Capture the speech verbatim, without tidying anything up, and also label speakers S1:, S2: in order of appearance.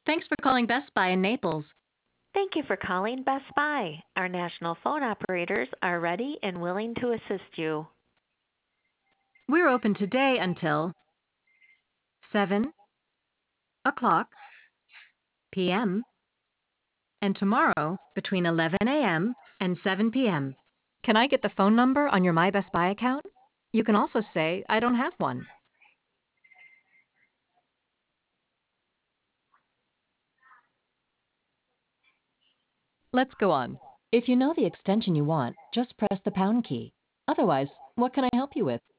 S1: Thanks for calling Best Buy in Naples.
S2: Thank you for calling Best Buy. Our national phone operators are ready and willing to assist you.
S1: We're open today until seven o'clock p m and tomorrow between eleven a m and seven p m Can I get the phone number on your My Best Buy account? You can also say, I don't have one. Let's go on. If you know the extension you want, just press the pound key. Otherwise, what can I help you with?